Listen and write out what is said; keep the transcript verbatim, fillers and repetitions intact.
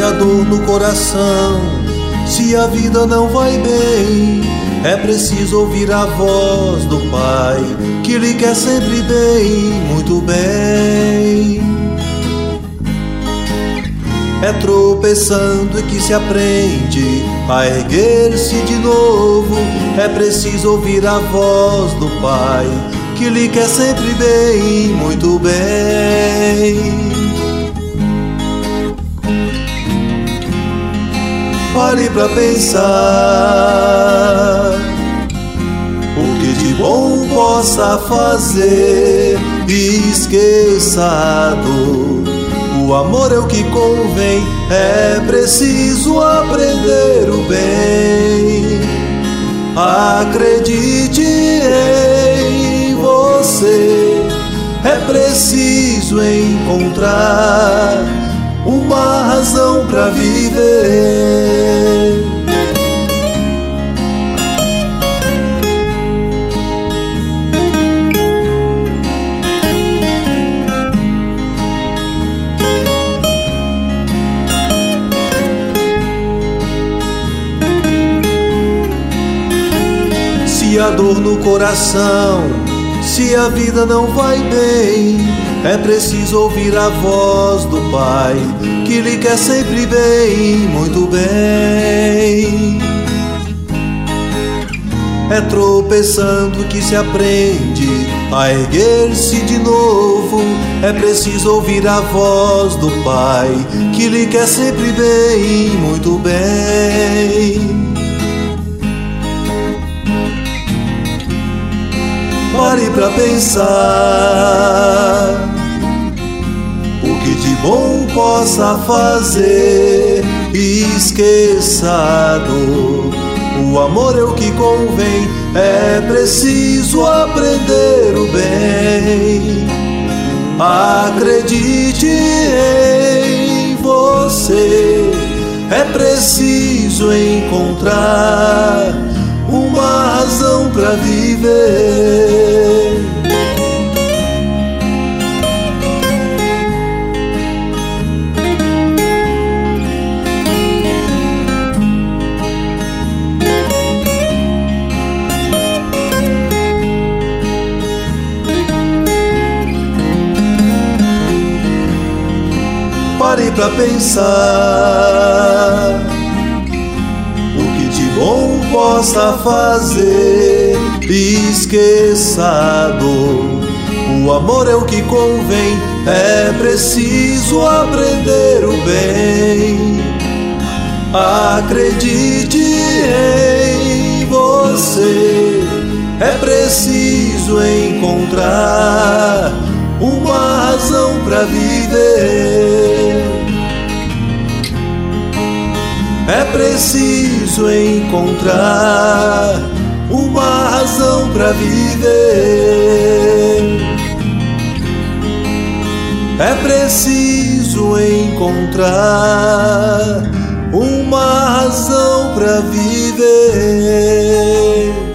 a dor no coração, se a vida não vai bem, é preciso ouvir a voz do Pai, que lhe quer sempre bem, muito bem. É tropeçando que se aprende a erguer-se de novo, é preciso ouvir a voz do Pai, que lhe quer sempre bem, muito bem. Pare pra pensar o que de bom possa fazer, e esqueça a dor. O amor é o que convém, é preciso aprender o bem. Acredite em você, é preciso encontrar uma razão pra viver. Se a dor no coração, se a vida não vai bem, é preciso ouvir a voz do Pai, que lhe quer sempre bem, muito bem. É tropeçando que se aprende a erguer-se de novo, é preciso ouvir a voz do Pai, que lhe quer sempre bem, muito bem. Pare pra pensar o que de bom possa fazer, e esqueça a dor. O amor é o que convém, é preciso aprender o bem. Acredite em você, é preciso encontrar uma razão pra viver. Pare pra pensar o que de bom possa fazer, e esqueça a dor. O amor é o que convém, é preciso aprender o bem. Acredite em você, é preciso encontrar uma razão pra viver. É preciso encontrar uma razão pra viver. É preciso encontrar uma razão pra viver.